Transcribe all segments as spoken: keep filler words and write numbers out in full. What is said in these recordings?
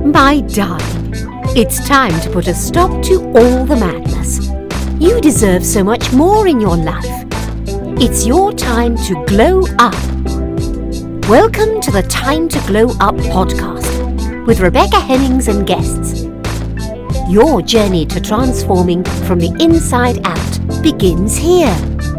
My darling, it's time to put a stop to all the madness. You deserve so much more in your life. It's your time to glow up. Welcome to the Time to Glow Up podcast with Rebecca Hemmings and guests. Your journey to transforming from the inside out begins here.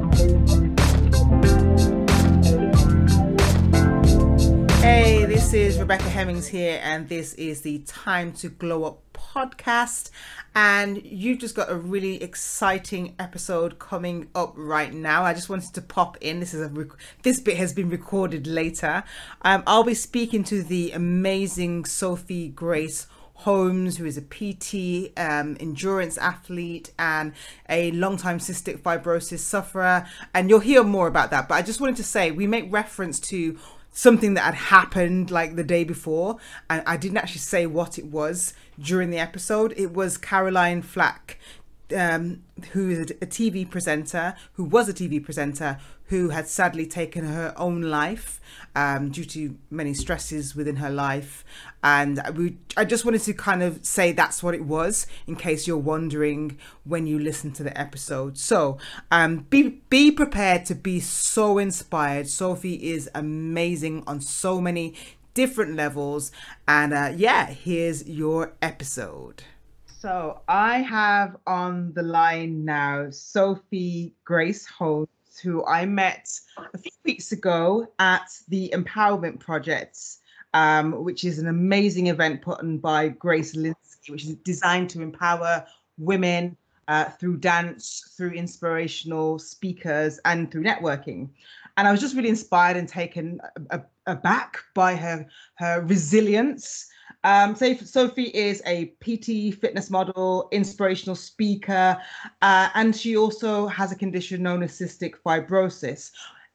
Hey, this is Rebecca Hemmings here, and this is the Time to Glow Up podcast. And you've just got a really exciting episode coming up right now. I just wanted to pop in. This is a rec- this bit has been recorded later. Um, I'll be speaking to the amazing Sophie Grace Holmes, who is a P T, um, endurance athlete, and a long-time cystic fibrosis sufferer. And you'll hear more about that. But I just wanted to say we make reference to something that had happened like the day before, and I didn't actually say what it was during the episode. It was Caroline Flack, um, who is a T V presenter, who was a T V presenter, who had sadly taken her own life um, due to many stresses within her life. And we, I just wanted to kind of say that's what it was, in case you're wondering when you listen to the episode. So um, be be prepared to be so inspired. Sophie is amazing on so many different levels. And uh, yeah, here's your episode. So I have on the line now Sophie Grace Holmes, who I met a few weeks ago at the Empowerment Project, um, which is an amazing event put on by Grace Linsky, which is designed to empower women uh, through dance, through inspirational speakers, and through networking. And I was just really inspired and taken aback by her, her resilience. Um, so Sophie is a P T, fitness model, inspirational speaker, uh, and she also has a condition known as cystic fibrosis.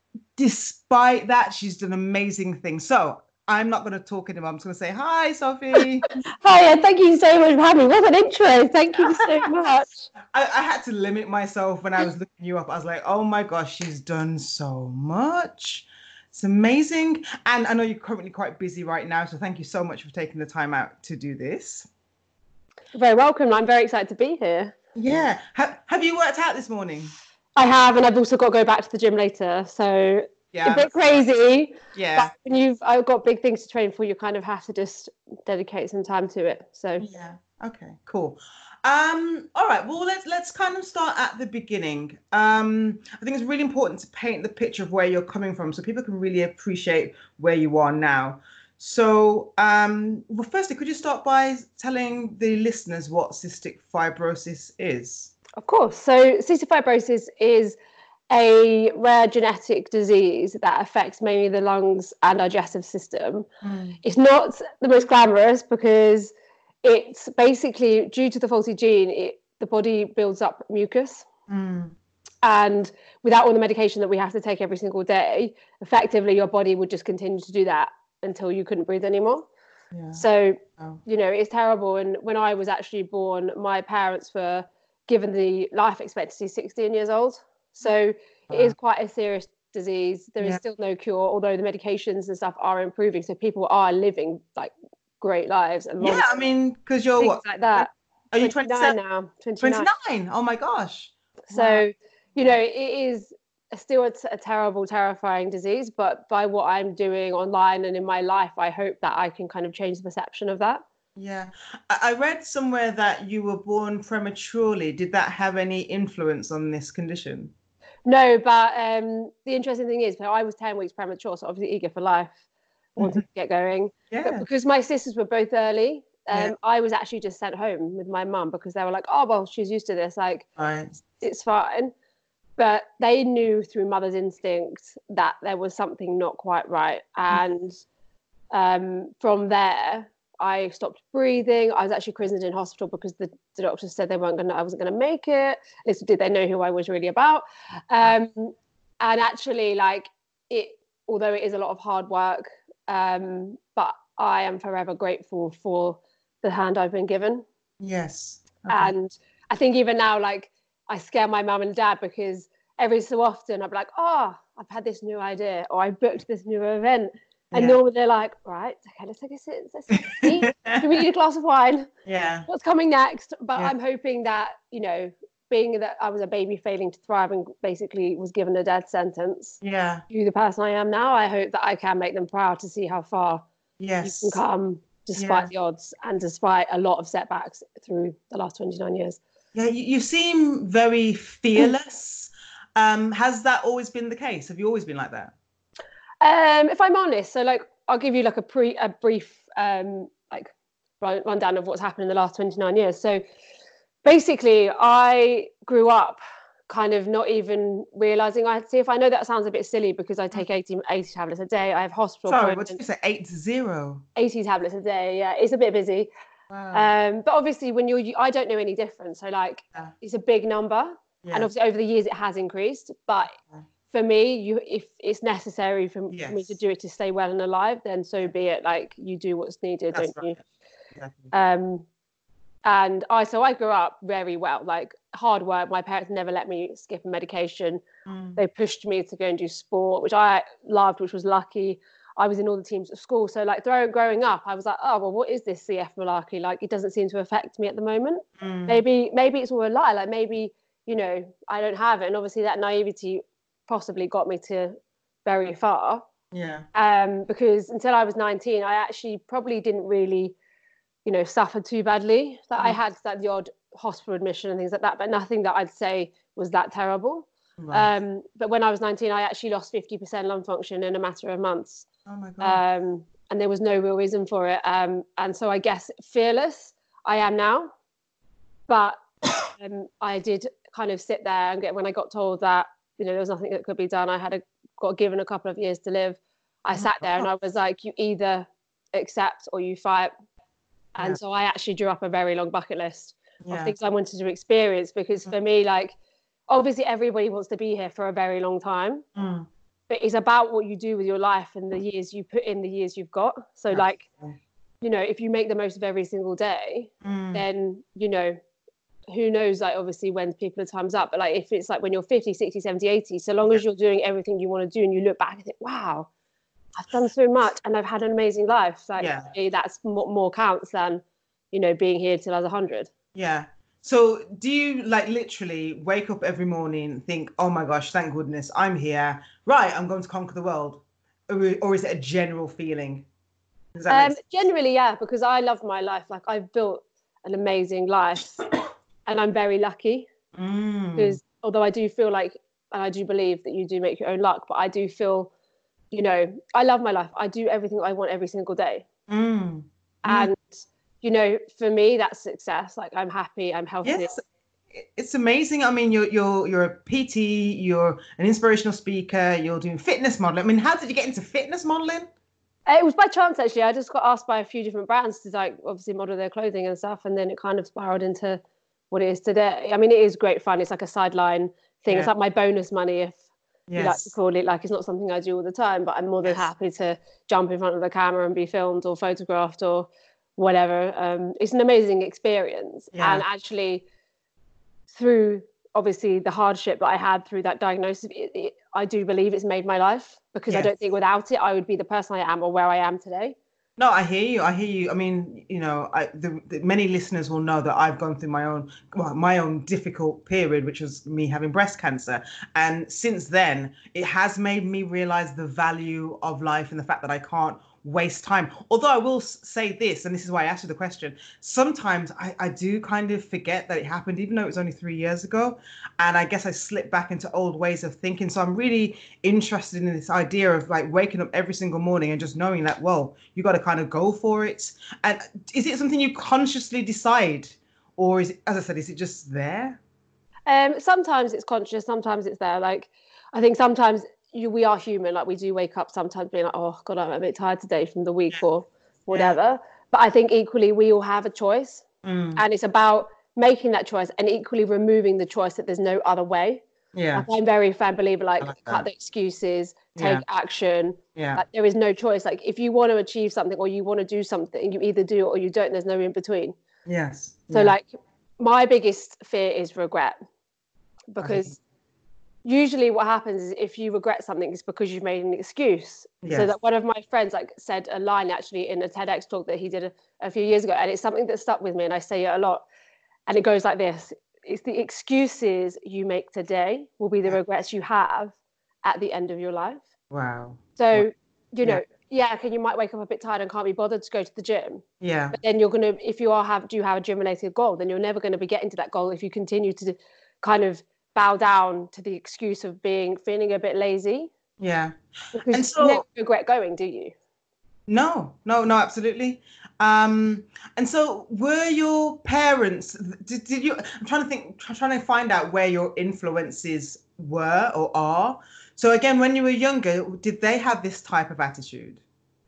Despite that, she's done amazing things. So I'm not going to talk anymore. I'm just going to say, hi, Sophie. Hi, and thank you so much for having me. What an intro. Thank you so much. I, I had to limit myself when I was looking you up. I was like, oh my gosh, she's done so much. It's amazing. And I know you're currently quite busy right now, so thank you so much for taking the time out to do this. You're very welcome. I'm very excited to be here. Yeah. Have, have you worked out this morning? I have, and I've also got to go back to the gym later. So yeah, a bit crazy. Yeah. But when you've I've got big things to train for, you kind of have to just dedicate some time to it. So yeah. Okay, cool. Um, all right, well, let's let's kind of start at the beginning. Um, I think it's really important to paint the picture of where you're coming from so people can really appreciate where you are now. So, um, well, firstly, could you start by telling the listeners what cystic fibrosis is? Of course. So cystic fibrosis is a rare genetic disease that affects mainly the lungs and digestive system. Mm. It's not the most glamorous because it's basically due to the faulty gene, it, the body builds up mucus. Mm. And without all the medication that we have to take every single day, effectively your body would just continue to do that until you couldn't breathe anymore. Yeah. So, oh. you know, it's terrible. And when I was actually born, my parents were given the life expectancy sixteen years old. So wow. It is quite a serious disease. There yeah. is still no cure, although the medications and stuff are improving. So people are living like great lives. And yeah, I mean, because you're things what? like that. Are you twenty-nine now? twenty-nine. twenty-nine. Oh my gosh. So, wow. you know, it is still a, a terrible, terrifying disease. But by what I'm doing online and in my life, I hope that I can kind of change the perception of that. Yeah. I read somewhere that you were born prematurely. Did that have any influence on this condition? No, but um, the interesting thing is, so I was ten weeks premature, so obviously eager for life, wanted to get going. Yeah. But because my sisters were both early, um, yeah. I was actually just sent home with my mum because they were like, oh, well, she's used to this. Like, right. It's fine. But they knew through mother's instinct that there was something not quite right. And um, from there, I stopped breathing. I was actually christened in hospital because the, the doctors said they weren't going to, I wasn't going to make it. At least did they know who I was really about. Um, and actually, like, it, although it is a lot of hard work, um, but I am forever grateful for the hand I've been given. Yes. Okay. And I think even now, like, I scare my mum and dad because every so often I'll be like, oh, I've had this new idea, or I booked this new event. And Yeah. normally they're like, right, okay, let's take a sip. Let's eat. Do we need a glass of wine? Yeah. What's coming next? But Yeah. I'm hoping that, you know, being that I was a baby failing to thrive and basically was given a death sentence Yeah. to the person I am now, I hope that I can make them proud to see how far Yes. you can come despite Yeah. the odds and despite a lot of setbacks through the last twenty-nine years. Yeah, you, you seem very fearless. Um, has that always been the case? Have you always been like that? Um, if I'm honest, so like I'll give you like a pre a brief um like run, rundown of what's happened in the last twenty-nine years. So basically, I grew up kind of not even realizing I had C F. I know that sounds a bit silly because I take eighty, eighty tablets a day. I have hospital Sorry, what did appointments. you say? Eight zero. eighty tablets a day. Yeah, it's a bit busy. Wow. Um, but obviously, when you're, you, I don't know any different. So like, Yeah. it's a big number, Yeah. and obviously over the years it has increased. But Yeah. for me, you if it's necessary for, Yes. for me to do it to stay well and alive, then so be it. Like you do what's needed, That's don't right. you? Exactly. Um, and I so I grew up very well, like hard work. My parents never let me skip a medication. Mm. They pushed me to go and do sport, which I loved, which was lucky. I was in all the teams at school. So like through, growing up, I was like, oh, well, what is this C F malarkey? Like, it doesn't seem to affect me at the moment. Mm. Maybe, maybe it's all a lie. Like maybe, you know, I don't have it. And obviously that naivety possibly got me to very far. Yeah. Um, because until I was nineteen, I actually probably didn't really, you know, suffer too badly. That Mm. I had like the odd hospital admission and things like that, but nothing that I'd say was that terrible. Right. Um, but when I was nineteen, I actually lost fifty percent lung function in a matter of months. Oh my God. Um, and there was no real reason for it. Um, and so I guess fearless I am now, but um, I did kind of sit there and get, when I got told that, you know, there was nothing that could be done, I had a, got given a couple of years to live. I Oh sat there and God. I was like, you either accept or you fight. And Yeah. so I actually drew up a very long bucket list Yeah. of things I wanted to experience, because for me, like, obviously everybody wants to be here for a very long time. Mm. But it's about what you do with your life and the years you put in, the years you've got. So like, Absolutely. you know, if you make the most of every single day, Mm. then, you know, who knows, like, obviously when people are time's up. But like, if it's like when you're fifty, sixty, seventy, eighty, so long as you're doing everything you want to do and you look back and think, wow, I've done so much and I've had an amazing life. Like, Yeah. for me, that's more, more counts than, you know, being here till I was one hundred. Yeah. So do you like literally wake up every morning and think, oh my gosh, thank goodness I'm here. Right, I'm going to conquer the world. Or, or is it a general feeling? Does that Um, make sense? generally, yeah, because I love my life. Like, I've built an amazing life and I'm very lucky. Mm. Because although I do feel like, and I do believe that you do make your own luck, but I do feel, you know, I love my life. I do everything I want every single day. Mm. And, you know, for me, that's success. Like, I'm happy, I'm healthy. Yes, it's amazing. I mean, you're you're you're a P T, you're an inspirational speaker, you're doing fitness modeling. I mean, how did you get into fitness modeling? It was by chance, actually. I just got asked by a few different brands to, like, obviously model their clothing and stuff. And then it kind of spiraled into what it is today. I mean, it is great fun. It's like a sideline thing. Yeah. It's like my bonus money, if you like to Yes. call it. Like, it's not something I do all the time, but I'm more than Yes. happy to jump in front of the camera and be filmed or photographed or whatever. Um, it's an amazing experience. Yeah. And actually, through obviously the hardship that I had through that diagnosis, it, it, I do believe it's made my life, because I Yes. don't think without it, I would be the person I am or where I am today. No, I hear you. I hear you. I mean, you know, I, the, the many listeners will know that I've gone through my own, well, my own difficult period, which was me having breast cancer. And since then, it has made me realize the value of life and the fact that I can't waste time. Although I will s- say this, and this is why I asked you the question, sometimes I, I do kind of forget that it happened, even though it was only three years ago. And I guess I slipped back into old ways of thinking. So I'm really interested in this idea of like waking up every single morning and just knowing that, well, you got to kind of go for it. And is it something you consciously decide? Or is it, as I said, is it just there? Um, sometimes it's conscious, sometimes it's there. Like, I think sometimes you, we are human. Like, we do wake up sometimes being like, oh God, I'm a bit tired today from the week or whatever. But I think equally we all have a choice, Mm. and it's about making that choice and equally removing the choice that there's no other way. Yeah. Like, I'm very fan believer, like, I like cut that. the excuses, take Yeah. action. Yeah. Like, there is no choice. Like, if you want to achieve something or you want to do something, you either do it or you don't. There's no in between. Yes. So Yeah. like, my biggest fear is regret, because usually what happens is if you regret something, it's because you've made an excuse. Yes. So that one of my friends like said a line actually in a TEDx talk that he did a, a few years ago, and it's something that stuck with me, and I say it a lot. And it goes like this: it's the excuses you make today will be the regrets you have at the end of your life. Wow. So, you know, yeah, yeah can you might wake up a bit tired and can't be bothered to go to the gym. Yeah. But then you're gonna, if you are have do have a gym related goal, then you're never going to be getting to that goal if you continue to kind of bow down to the excuse of being feeling a bit lazy. Yeah. Because and so, you never regret going, do you? No, no, no, absolutely. Um, and so were your parents, did, did you, I'm trying to think, trying to find out where your influences were or are. So again, when you were younger, did they have this type of attitude?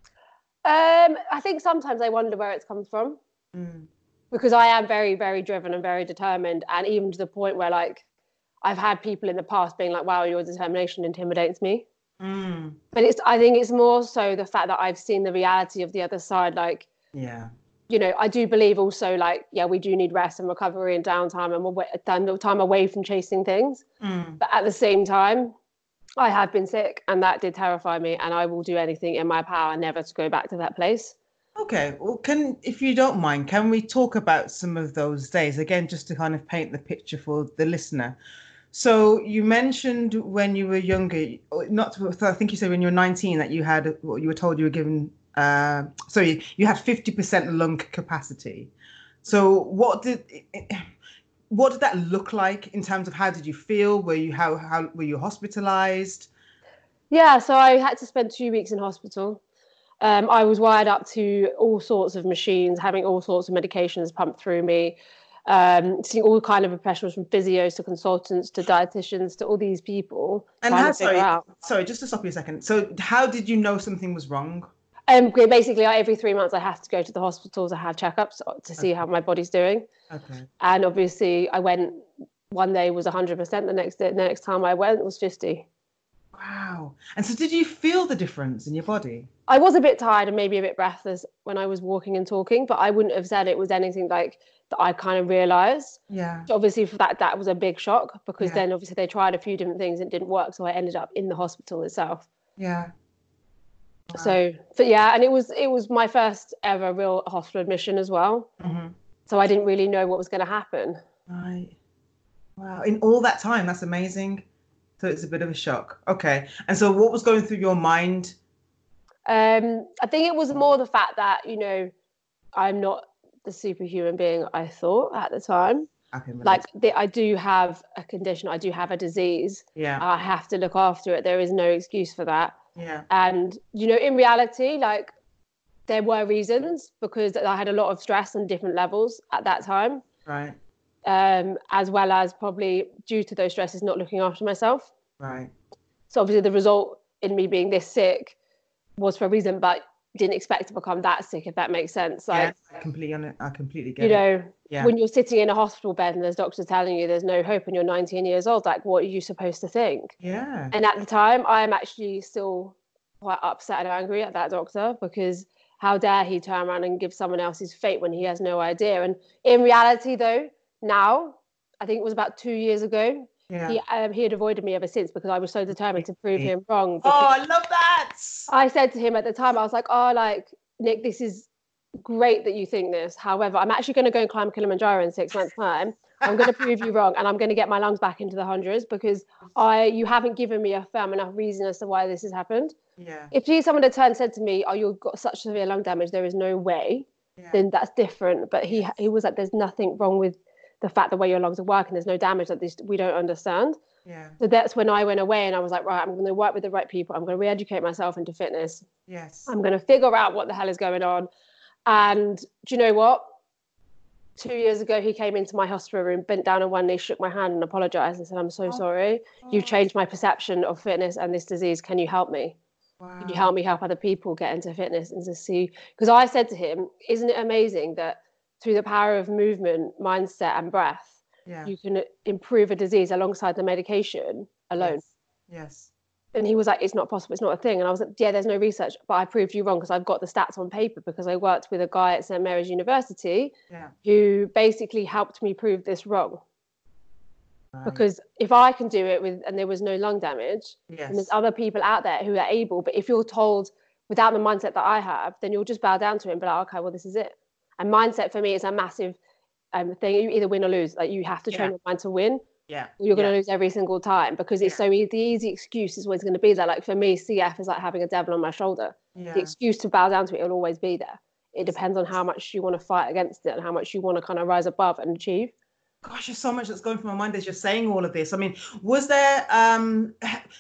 Um, I think sometimes I wonder where it's come from. Mm. Because I am very, very driven and very determined. And even to the point where like, I've had people in the past being like, wow, your determination intimidates me. Mm. But it's, I think it's more so the fact that I've seen the reality of the other side. Like, yeah, you know, I do believe also like, yeah, we do need rest and recovery and downtime and time away from chasing things. Mm. But at the same time, I have been sick and that did terrify me, and I will do anything in my power never to go back to that place. Okay, well, can, if you don't mind, can we talk about some of those days again, just to kind of paint the picture for the listener? So you mentioned when you were younger, not to, I think you said when you were nineteen that you had, well, you were told you were given, uh, sorry, you had fifty percent lung capacity. So what did what did that look like in terms of how did you feel? Were you how how were you hospitalized? Yeah, so I had to spend two weeks in hospital. Um, I was wired up to all sorts of machines, having all sorts of medications pumped through me. Um, seeing all kind of professionals, from physios to consultants to dietitians to all these people. And how, sorry, sorry, just to stop you a second. So how did you know something was wrong? Um, basically, every three months I have to go to the hospital to have checkups to see okay. how my body's doing. Okay. And obviously, I went one day was one hundred percent. The next day, the next time I went was fifty. Wow. And so, did you feel the difference in your body? I was a bit tired and maybe a bit breathless when I was walking and talking, but I wouldn't have said it was anything like that I kind of realised. Yeah. So obviously for that, that was a big shock, because yeah. then obviously they tried a few different things and it didn't work. So I ended up in the hospital itself. Yeah. Wow. So, but yeah, and it was, it was my first ever real hospital admission as well. Mm-hmm. So I didn't really know what was going to happen. Right. Wow. In all that time, that's amazing. So it's a bit of a shock. Okay. And so what was going through your mind? Um, I think it was more the fact that, you know, I'm not the superhuman being I thought at the time. Like the, I do have a condition, I do have a disease. Yeah. I have to look after it. There is no excuse for that. Yeah. And, you know, in reality, like there were reasons, because I had a lot of stress on different levels at that time. Right. Um, as well as probably due to those stresses, not looking after myself. Right. So obviously the result in me being this sick was for a reason, but didn't expect to become that sick, if that makes sense. Like, yeah, I completely, I completely get you it. know, yeah. when you're sitting in a hospital bed and there's doctors telling you there's no hope and you're nineteen years old, like, what are you supposed to think? Yeah. And at the time, I am actually still quite upset and angry at that doctor, because how dare he turn around and give someone else's fate when he has no idea? And in reality, though, now, I think it was about two years ago, yeah. he um, he had avoided me ever since, because I was so determined to prove him wrong. Oh, I love that. I said to him at the time, I was like, oh, like, Nick, this is great that you think this. However, I'm actually going to go and climb Kilimanjaro in six months' time. I'm going to prove you wrong, and I'm going to get my lungs back into the hundreds, because I you haven't given me a firm enough reason as to why this has happened. Yeah. If you, someone had turned and said to me, oh, you've got such severe lung damage, there is no way, yeah. then that's different. But he he was like, there's nothing wrong with the fact the way your lungs are working. There's no damage that this we don't understand. Yeah. So that's when I went away and I was like, right, I'm going to work with the right people. I'm going to re-educate myself into fitness. Yes. I'm going to figure out what the hell is going on. And do you know what? Two years ago, he came into my hospital room, bent down on one knee, shook my hand and apologized and said, I'm so oh. sorry. Oh. You've changed my perception of fitness and this disease. Can you help me? Wow. Can you help me help other people get into fitness and to see? Because I said to him, isn't it amazing that through the power of movement, mindset and breath, yeah. you can improve a disease alongside the medication alone? Yes. yes. And he was like, it's not possible, it's not a thing. And I was like, yeah, there's no research, but I proved you wrong, because I've got the stats on paper, because I worked with a guy at Saint Mary's University yeah. who basically helped me prove this wrong. Right. Because if I can do it with, and there was no lung damage, Yes. and there's other people out there who are able, but if you're told without the mindset that I have, then you'll just bow down to it and be like, okay, well, this is it. And mindset for me is a massive um, thing. You either win or lose. Like you have to train Yeah. your mind to win. Yeah. Or you're going yeah. to lose every single time, because it's Yeah. so easy. The easy excuse is always going to be there. Like for me, C F is like having a devil on my shoulder. Yeah. The excuse to bow down to it will always be there. It depends on how much you want to fight against it and how much you want to kind of rise above and achieve. Gosh, there's so much that's going through my mind as you're saying all of this. I mean, was there um,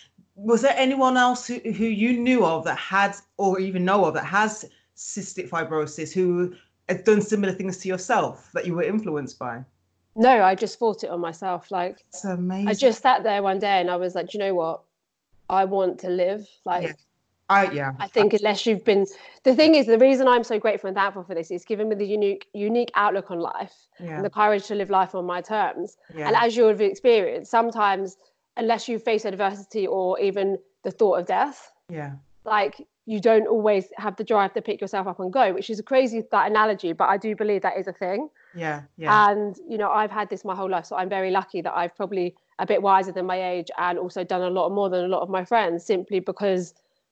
was there anyone else who, who you knew of that had, or even know of, that has cystic fibrosis, who has done similar things to yourself that you were influenced by? No, I just fought it on myself. Like, it's amazing. I just sat there one day and I was like, do you know what? I want to live. Like, yeah. I, yeah. I think unless you've been, the thing is, the reason I'm so grateful and thankful for this is given me the unique, unique outlook on life yeah. and the courage to live life on my terms. Yeah. And as you've experienced, sometimes, unless you face adversity or even the thought of death, yeah, like you don't always have the drive to pick yourself up and go, which is a crazy that analogy, but I do believe that is a thing. Yeah, yeah. And, you know, I've had this my whole life, so I'm very lucky that I've probably a bit wiser than my age and also done a lot more than a lot of my friends, simply because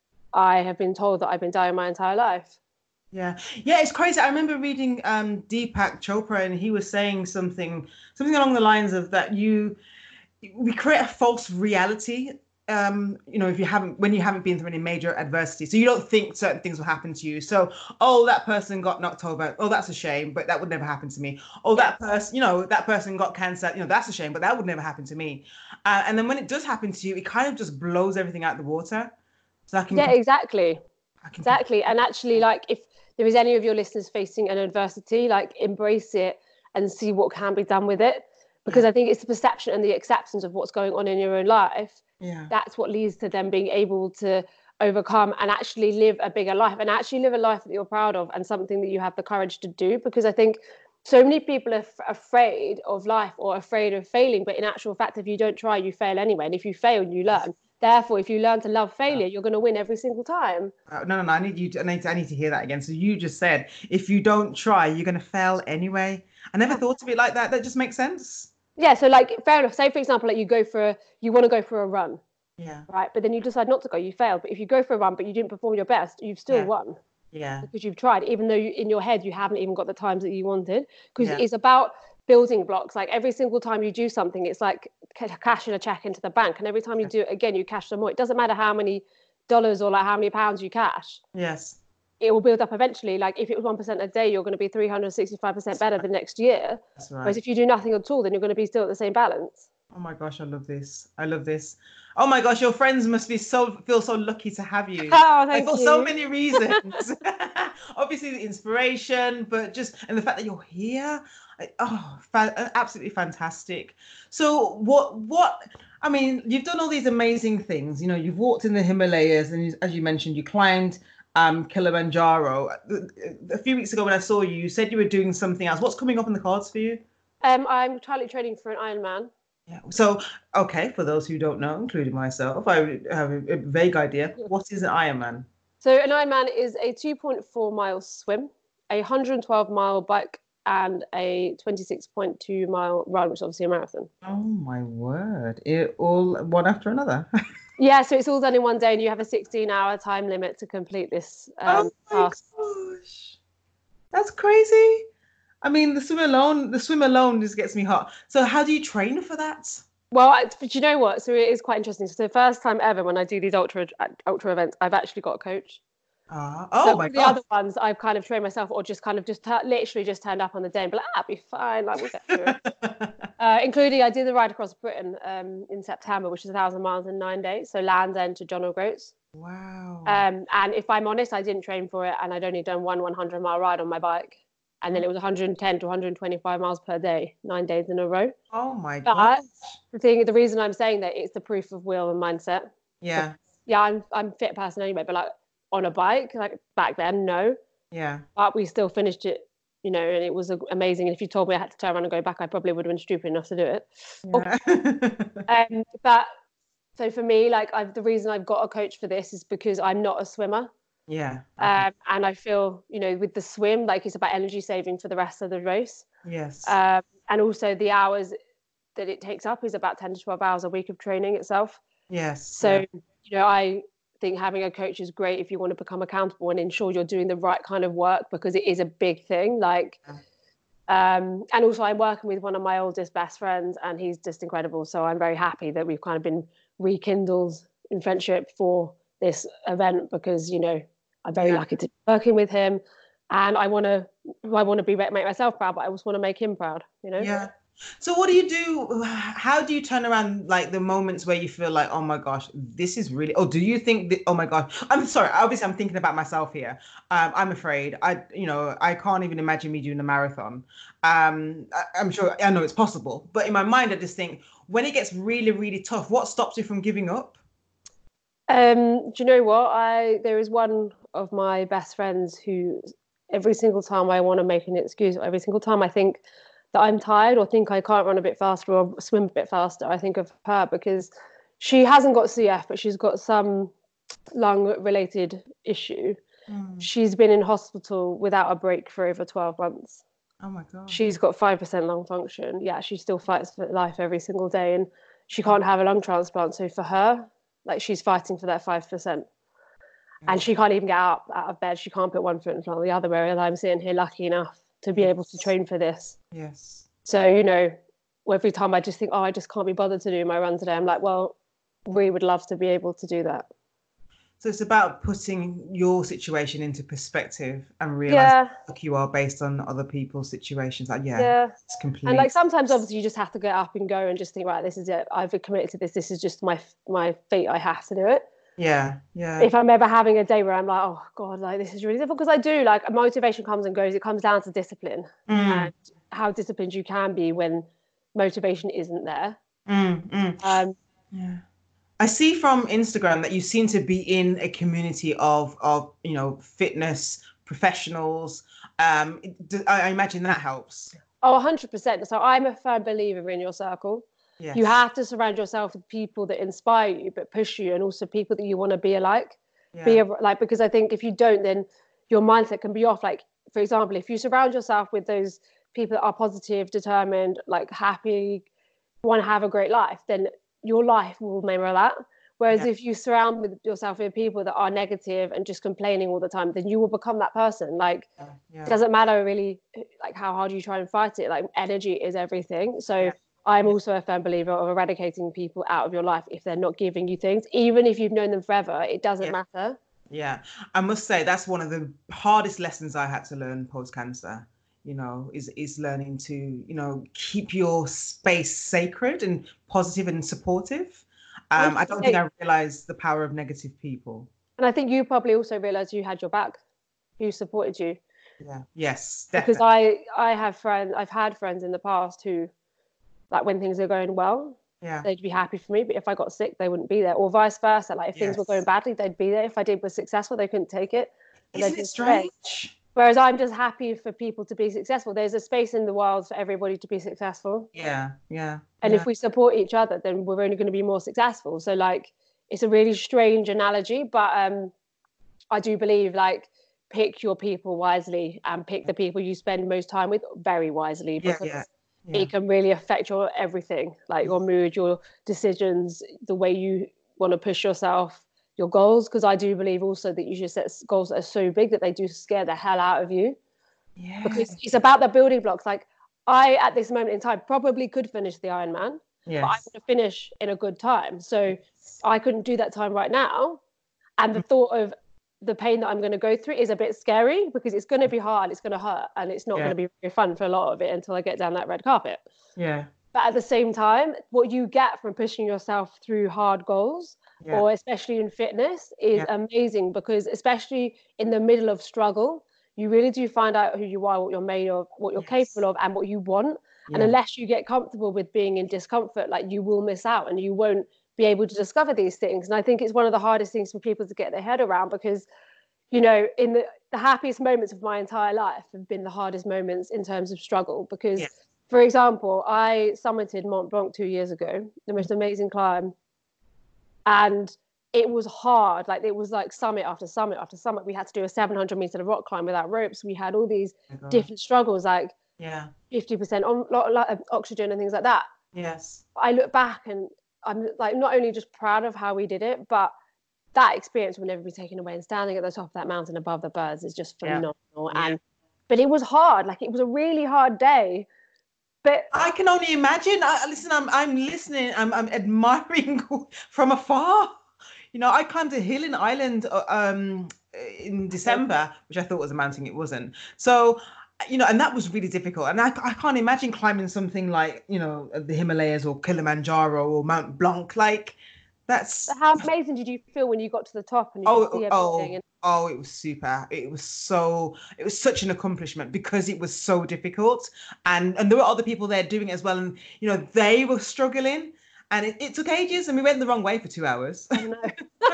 I have been told that I've been dying my entire life. Yeah, yeah, it's crazy. I remember reading um, Deepak Chopra, and he was saying something, something along the lines of that you, we create a false reality. Um, you know, if you haven't, when you haven't been through any major adversity, so you don't think certain things will happen to you. So, oh, that person got knocked over. Oh, that's a shame, but that would never happen to me. Oh, that person, you know, that person got cancer. You know, that's a shame, but that would never happen to me. Uh, and then when it does happen to you, it kind of just blows everything out the water. So I can, yeah, exactly, I can exactly. And actually, like, if there is any of your listeners facing an adversity, like, embrace it and see what can be done with it. Because yeah. I think it's the perception and the acceptance of what's going on in your own life. Yeah. That's what leads to them being able to overcome and actually live a bigger life and actually live a life that you're proud of and something that you have the courage to do. Because I think so many people are f- afraid of life or afraid of failing. But in actual fact, if you don't try, you fail anyway. And if you fail, you learn. Therefore, if you learn to love failure, you're going to win every single time. Uh, no, no, no. I need you. To, I need. To, I need to hear that again. So you just said, if you don't try, you're going to fail anyway. I never thought of it like that. That just makes sense. Yeah. So, like, fair enough. Say, for example, like you go for a, you want to go for a run. Yeah. Right. But then you decide not to go. You failed. But if you go for a run, but you didn't perform your best, you've still Yeah. won. Yeah. Because you've tried, even though you, in your head you haven't even got the times that you wanted. Because Yeah. it's about building blocks. Like every single time you do something, it's like cashing a check into the bank, and every time you do it again, you cash some more. It doesn't matter how many dollars or like how many pounds you cash. Yes. It will build up eventually. Like if it was one percent a day, you're going to be three hundred sixty-five percent better the next year. That's right. Whereas if you do nothing at all, then you're going to be still at the same balance. Oh my gosh, I love this. I love this. Oh my gosh, your friends must be so feel so lucky to have you. Oh, thank like, for you. so many reasons. Obviously the inspiration, but just and the fact that you're here. Oh, fa- absolutely fantastic. So what what I mean, you've done all these amazing things. You know, you've walked in the Himalayas, and as you mentioned, you climbed um, Kilimanjaro. A few weeks ago when I saw you, you said you were doing something else. What's coming up in the cards for you? Um, I'm currently training for an Ironman. Yeah. So, okay, for those who don't know, including myself, I have a, a vague idea. What is an Ironman? So an Ironman is a two point four mile swim, a one hundred twelve mile bike, and a twenty-six point two mile run, which is obviously a marathon. Oh my word! It all one after another. Yeah, so it's all done in one day, and you have a sixteen hour time limit to complete this um, oh my task. gosh, that's crazy. I mean, the swim alone, the swim alone just gets me hot. So how do you train for that? Well, I, but you know what? So it is quite interesting. So the first time ever when I do these ultra ultra events, I've actually got a coach. Uh, oh so my the god! other ones I've kind of trained myself, or just kind of just t- literally just turned up on the day and be like, ah, be fine, like we'll get through it. uh, including I did the ride across Britain um, in September, which is a thousand miles in nine days. So Land's End to John O'Groats. Wow. Um, and if I'm honest, I didn't train for it, and I'd only done one one hundred mile ride on my bike. And then it was one hundred ten to one hundred twenty-five miles per day, nine days in a row. Oh my but gosh. The thing, the reason I'm saying that, it's the proof of will and mindset. Yeah. But, yeah, I'm I'm a fit person anyway, but like on a bike, like back then, no. Yeah. But we still finished it, you know, and it was amazing. And if you told me I had to turn around and go back, I probably would have been stupid enough to do it. Yeah. um, but so for me, like I've the reason I've got a coach for this is because I'm not a swimmer. Yeah. Um, and I feel, you know, with the swim, like it's about energy saving for the rest of the race. Yes. Um, and also the hours, that it takes up is about ten to twelve hours a week of training itself. Yes. So, yeah. you know, I think having a coach is great if you want to become accountable and ensure you're doing the right kind of work, because it is a big thing. Like, Yeah. um, and also I'm working with one of my oldest best friends, and he's just incredible. So I'm very happy that we've kind of been rekindled in friendship for this event, because, you know, I'm very Yeah. lucky to be working with him, and I want to, I want to be make myself proud, but I also want to make him proud, you know? Yeah. So what do you do? How do you turn around like the moments where you feel like, oh my gosh, this is really, oh, do you think that, oh my gosh, I'm sorry, obviously I'm thinking about myself here. Um, I'm afraid I, you know, I can't even imagine me doing a marathon. Um, I, I'm sure, I know it's possible, but in my mind, I just think when it gets really, really tough, what stops you from giving up? Um, do you know what? I, there is one of my best friends who every single time I want to make an excuse, every single time I think that I'm tired or think I can't run a bit faster or swim a bit faster, I think of her, because she hasn't got C F, but she's got some lung related issue. Mm. She's been in hospital without a break for over twelve months. Oh my God. She's got five percent lung function. Yeah, she still fights for life every single day, and she can't have a lung transplant. So for her, like, she's fighting for that five percent. Yeah. And she can't even get out, out of bed. She can't put one foot in front of the other, whereas I'm sitting here lucky enough to be able to train for this. Yes. So, you know, every time I just think, oh, I just can't be bothered to do my run today, I'm like, well, we would love to be able to do that. So it's about putting your situation into perspective and realizing Yeah. like you are based on other people's situations. Like, yeah, Yeah. it's complete. And like sometimes obviously you just have to get up and go and just think, right, this is it. I've committed to this. This is just my my fate. I have to do it. Yeah, yeah. If I'm ever having a day where I'm like, oh God, like this is really difficult, because I do, like, motivation comes and goes. It comes down to discipline Mm. and how disciplined you can be when motivation isn't there. Mm, mm. Um, Yeah. I see from Instagram that you seem to be in a community of, of you know, fitness professionals. Um, I, I imagine that helps. oh, one hundred percent. So I'm a firm believer in your circle. Yes. You have to surround yourself with people that inspire you, but push you, and also people that you want to be alike. Yeah. Be a, like, because I think if you don't, then your mindset can be off. Like, for example, if you surround yourself with those people that are positive, determined, like happy, want to have a great life, then your life will mirror that. Whereas Yeah. if you surround with yourself with people that are negative and just complaining all the time, then you will become that person. Like, Yeah, yeah. it doesn't matter really, like, how hard you try and fight it. Like, energy is everything. So Yeah. I'm also a firm believer of eradicating people out of your life if they're not giving you things. Even if you've known them forever, it doesn't Yeah. matter. Yeah, I must say that's one of the hardest lessons I had to learn post-cancer, you know, is is learning to, you know, keep your space sacred and positive and supportive. Um, I don't think I realized the power of negative people. And I think you probably also realized you had your back, who supported you. Yeah. Yes, Because definitely. I, I have friends, I've had friends in the past who, like, when things are going well, Yeah. they'd be happy for me, but if I got sick, they wouldn't be there, or vice versa. Like, if things were Yes. going badly, they'd be there. If I did was successful, they couldn't take it. And Isn't they'd it just stay. strange? Whereas I'm just happy for people to be successful. There's a space in the world for everybody to be successful. Yeah, yeah. And yeah. if we support each other, then we're only going to be more successful. So, like, it's a really strange analogy, but um, I do believe, like, pick your people wisely and pick the people you spend most time with very wisely, Yeah, because yeah. Yeah. it can really affect your everything, like your mood, your decisions, the way you want to push yourself, your goals. Because I do believe also that you should set goals that are so big that they do scare the hell out of you. Yeah. Because it's about the building blocks. Like, I, at this moment in time, probably could finish the Ironman, Yes. but I want to finish in a good time. So I couldn't do that time right now. And the thought of the pain that I'm going to go through is a bit scary, because it's going to be hard, it's going to hurt, and it's not Yeah. going to be very fun for a lot of it until I get down that red carpet. Yeah. But at the same time, what you get from pushing yourself through hard goals, Yeah. or especially in fitness, is Yeah. amazing, because especially in the middle of struggle, you really do find out who you are, what you're made of, what you're Yes. capable of, and what you want. And Yeah. unless you get comfortable with being in discomfort, like, you will miss out and you won't be able to discover these things. And I think it's one of the hardest things for people to get their head around, because, you know, in the, the happiest moments of my entire life have been the hardest moments in terms of struggle. Because, Yeah. for example, I summited Mont Blanc two years ago, the most amazing climb. And it was hard. Like, it was like summit after summit after summit. We had to do a seven hundred meter rock climb without ropes. We had all these Oh my God. different struggles, like Yeah. fifty percent on, like, oxygen and things like that. Yes. I look back and I'm like not only just proud of how we did it, but that experience will never be taken away. And standing at the top of that mountain above the birds is just phenomenal. Yeah. And Yeah. but it was hard. Like it was a really hard day. But I can only imagine. I, listen, I'm I'm listening. I'm I'm admiring from afar. You know, I climbed a hill in Ireland um, in December, which I thought was a mountain. It wasn't. So, you know, and that was really difficult. And I, I can't imagine climbing something like, you know, the Himalayas or Kilimanjaro or Mount Blanc. Like, that's... how amazing did you feel when you got to the top and you oh, could see oh, everything? And... oh, it was super. It was so, it was such an accomplishment because it was so difficult. And, and there were other people there doing it as well. And, you know, they were struggling. And it, it took ages, and we went the wrong way for two hours. I know.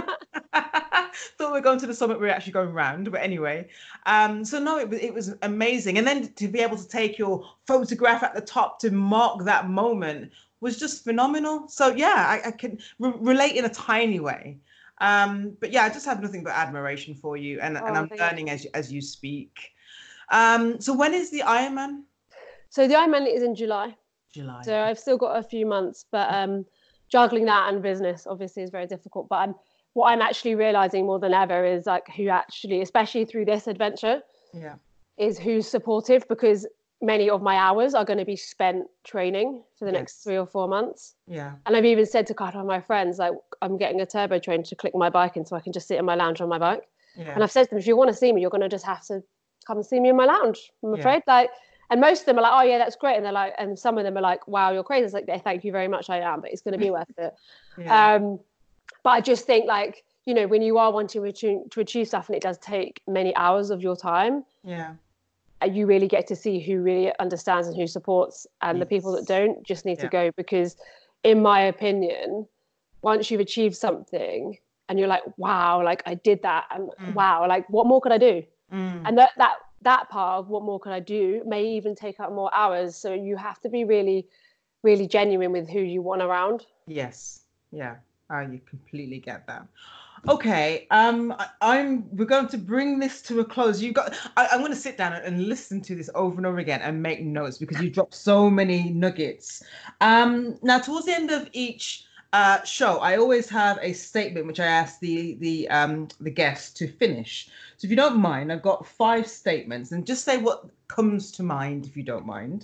Thought we were going to the summit, we were actually going round. But anyway, um, so no, it was it was amazing. And then to be able to take your photograph at the top to mark that moment was just phenomenal. So yeah, I, I can re- relate in a tiny way. Um, but yeah, I just have nothing but admiration for you, and, Oh, and I'm thank learning you. as as you speak. Um, so when is the Ironman? So the Ironman is in July. July. So I've still got a few months, but um, juggling that and business obviously is very difficult. But I'm, what I'm actually realizing more than ever is like who actually, especially through this adventure, Yeah. is who's supportive, because many of my hours are going to be spent training for the Yes. next three or four months. Yeah. And I've even said to a couple of my friends, like, I'm getting a turbo train to click my bike in so I can just sit in my lounge on my bike. Yeah. And I've said to them, if you want to see me, you're going to just have to come and see me in my lounge, I'm Yeah. afraid. Like, and most of them are like, oh yeah, that's great. And they're like, and some of them are like, wow, you're crazy. It's like, yeah, thank you very much, I am, but it's going to be worth it. Yeah. Um, but I just think, like, you know, when you are wanting to achieve, to achieve stuff, and it does take many hours of your time, Yeah. you really get to see who really understands and who supports, and Yes. the people that don't just need Yeah. to go, because in my opinion, once you've achieved something and you're like, wow, like I did that, and Mm. wow, like what more could I do? Mm. And that that that part of what more could I do may even take up more hours. So you have to be really, really genuine with who you want around. Yes. Yeah. I you completely get that. Okay. Um. I, I'm. We're going to bring this to a close. You got. I, I'm going to sit down and listen to this over and over again and make notes, because you dropped so many nuggets. Um. Now, towards the end of each uh show, I always have a statement which I ask the the um the guests to finish. So if you don't mind, I've got five statements, and just say what comes to mind if you don't mind.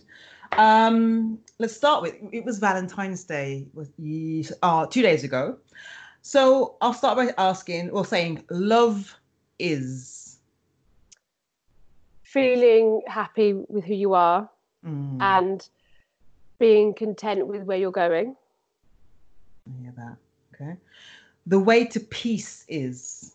Um, let's start with, it was Valentine's Day, was uh, two days ago. So I'll start by asking or saying, love is Feeling happy with who you are mm, and being content with where you're going. I hear that. Okay. The way to peace is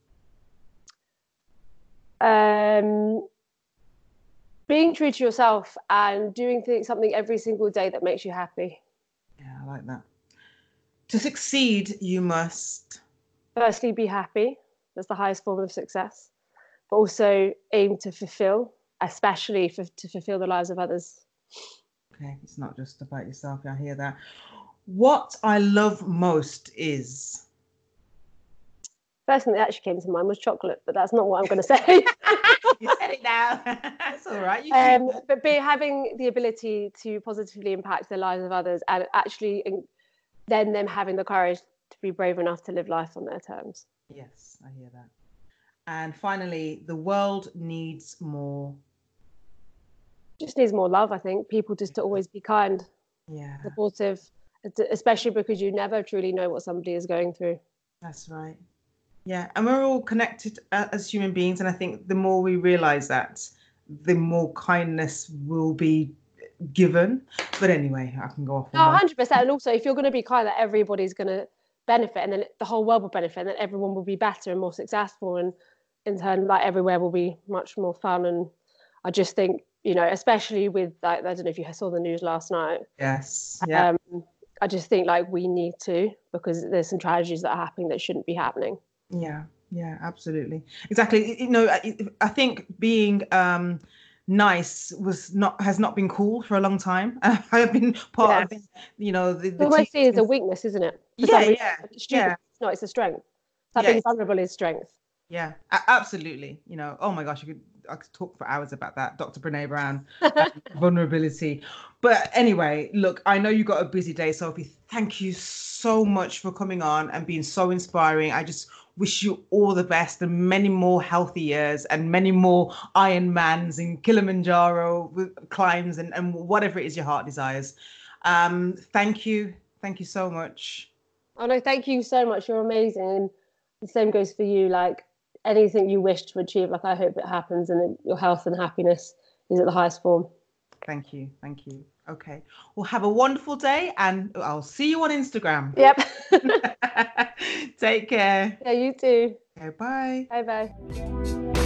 Um, being true to yourself and doing th- something every single day that makes you happy. yeah, I like that. To succeed, you must Firstly, be happy. That's the highest form of success. But also aim to fulfill, especially for, to fulfill the lives of others. okay, it's not just about yourself. I hear that. What I love most is First thing that actually came to mind was chocolate, but that's not what I'm going to say. you said it now. It's all right. You um, keep it. but be having the ability to positively impact the lives of others, and actually in, then them having the courage to be brave enough to live life on their terms. Yes, I hear that. And finally, the world needs more. Just needs more love, I think. People just to always be kind, Yeah, supportive, especially because you never truly know what somebody is going through. that's right. Yeah, and we're all connected uh, as human beings, and I think the more we realize that, the more kindness will be given. But anyway, I can go off on No, one. one hundred percent. And also, if you're going to be kind, that everybody's going to benefit, and then the whole world will benefit, and then everyone will be better and more successful, and in turn, like everywhere will be much more fun. And I just think, you know, especially with, like, I don't know if you saw the news last night. Yes. Yeah. Um, I just think like we need to, because there's some tragedies that are happening that shouldn't be happening. Yeah. Yeah. Absolutely. Exactly. You know, I, I think being um, nice was not has not been cool for a long time. I've been part Yeah. of, the, you know, the. It's the almost seen as a teachers- weakness, isn't it? For Yeah, some reason. yeah, It's stupid. yeah. It's not. It's a strength. Like Yeah, being it's- vulnerable is strength. Yeah, a- absolutely. You know, oh my gosh, you could I could talk for hours about that, Doctor Brene Brown, um, vulnerability. But anyway, look, I know you got a busy day, Sophie. Thank you so much for coming on and being so inspiring. I just wish you all the best and many more healthy years and many more Ironmans and Kilimanjaro climbs and, and whatever it is your heart desires. Um, thank you. Thank you so much. Oh no, thank you so much. You're amazing. And the same goes for you. Like anything you wish to achieve, like I hope it happens and your health and happiness is at the highest form. Thank you. Thank you. Okay. Well, have a wonderful day and I'll see you on Instagram. Yep. Take care. Yeah, you too. Okay, bye. Bye bye.